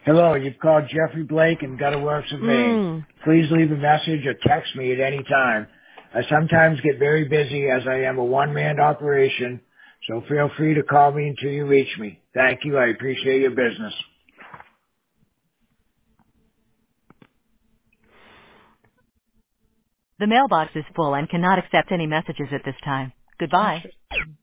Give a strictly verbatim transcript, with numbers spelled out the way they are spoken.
Hello, you've called Jeffrey Blake and Gutter Works of Maine. Mm. Please leave a message or text me at any time. I sometimes get very busy as I am a one-man operation, so feel free to call me until you reach me. Thank you. I appreciate your business. The mailbox is full and cannot accept any messages at this time. Goodbye.